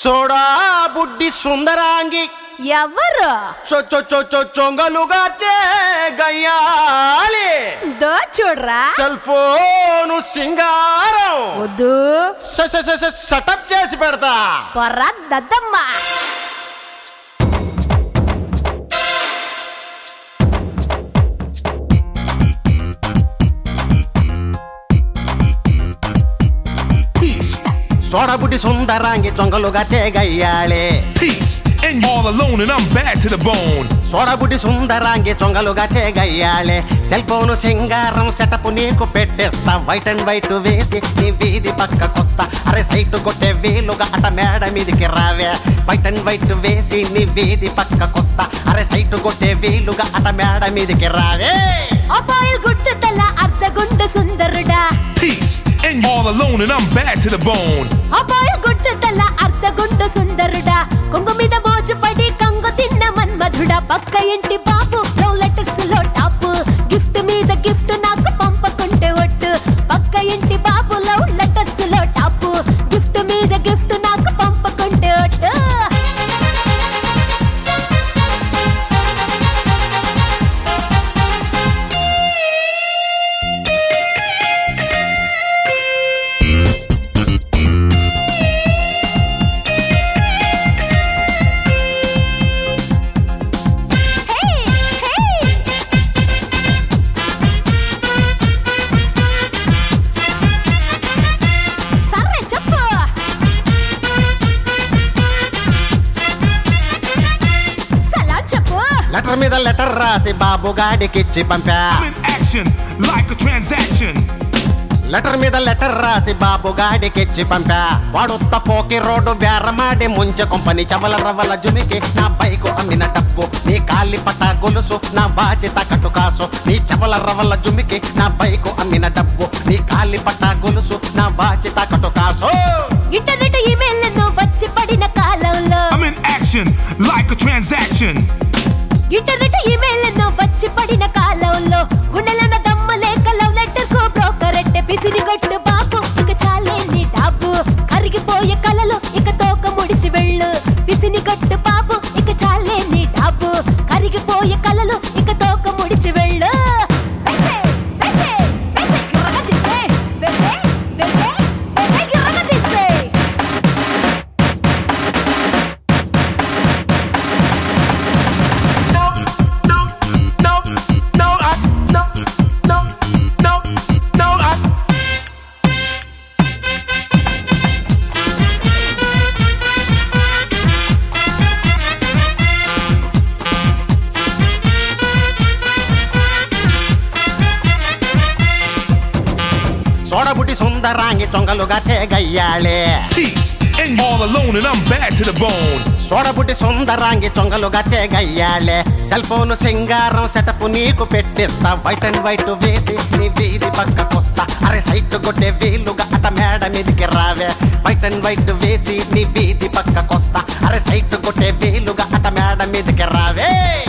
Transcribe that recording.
Soda బుడ్డి సుందరాంగి ఎవరు చొంగలుగా గయ్యాలి దో చూడరా సెల్ ఫోను సింగారం వద్దు సెటప్ చేసి పెడతా పొర్రా దద్దమ్మ సోడా బుడ్డి సుందరాంగి చొంగలుగా గయ్యాలి And all alone and I'm bad to the bone. Soda బుడ్డి సుందరాంగి చొంగలుగా గయ్యాలే సెల్ ఫోను సింగారం సెటప్ నీకు పెట్టేస్తా వైట్ అండ్ వైట్ వేసి నీ వీధి పక్కకొస్తా అరే సైట్ కొట్టే వీలుగా అట మేడ మీదికి రావే వైట్ అండ్ వైట్ వేసి నీ వీధి పక్కకొస్తా అరే సైట్ కొట్టే వీలుగా అట మేడ మీదికి రావే అబ్బాయిల్ గుట్టు తల అర్ధగుండు సుందరుడా Peace. And all alone and I'm bad to the bone. అబ్బాయిల్ గుట్టు తల అర్ధగుండు సుందరుడా కొంగు మీద మోజు పడి కంగు తిన్న మన్మధుడా పక్క ఇంటి బాబు లవ్ లెటర్స్ లో టాప్ గిఫ్ట్ మీద గిఫ్ట్ నాకు పంపకుంటే ఒట్టు పక్క ఇంటి బాబు లవ్ లెటర్స్ లో టాప్ గిఫ్ట్ మీద గిఫ్ట్ నాకు పంపకుంటే ఒట్టు లెటర్ మీద లెటర్ రాసి బాబు గాడికిచ్చి పంపా I'm in action like a transaction. Letter మీద లెటర్ రాసి బాబు గాడికిచ్చి పంపా వాడు తపోకి రోడ్డు బేరమాడి ముంచె కొంపని చవల రవల జుమికి నా బైకు అమ్మిన డబ్బు నీ కాలి పట్ట గొలుసు నా బాధ్యత కట్టు కాసు నీ చవల రవల జుమికి నా బైకు అమ్మిన డబ్బు నీ కాలి పట్ట గొలుసు నా బాధ్యత కట్టు కాసు ఇంటర్నెట్ ఈమెయిల్ను వచ్చి పడిన కాలంలో I'm in action like a transaction. Internet ఈమెయిల్ను వచ్చి పడిన కాలంలో గుండెలన దమ్మ లేక లవ్ లెటర్ కో బ్రోకర్ ఎట్టే పిసిని గొట్టు బాబు ఇక చాలే నీ డాబు కరిగిపోయే కలలు ఇక తోక ముడిచి వెళ్ళు పిసిని గొట్టు బాబు ఇక చాలే నీ డాబు కరిగిపోయే కలలు ఇక తోక ముడిచి వెళ్ళు సోడా బుడ్డి సుందరాంగి చొంగలుగా గయ్యాలే Peace. And all alone and I'm bad to the bone. Soda బుడ్డి సుందరాంగి చొంగలుగా గయ్యాలే సెల్ ఫోను సింగారం సెటప్ నీకు పెట్టిస్తా వైట్ అండ్ వైట్ వేసి నీ వీధి పక్కకొస్తా అరే సైట్ కొట్టే వీలుగా అట మేడ మీదికి రావే వైట్ అండ్ వైట్ వేసి నీ వీధి పక్కకొస్తా అరే సైట్ కొట్టే వీలుగా అట మేడ మీదికి రావే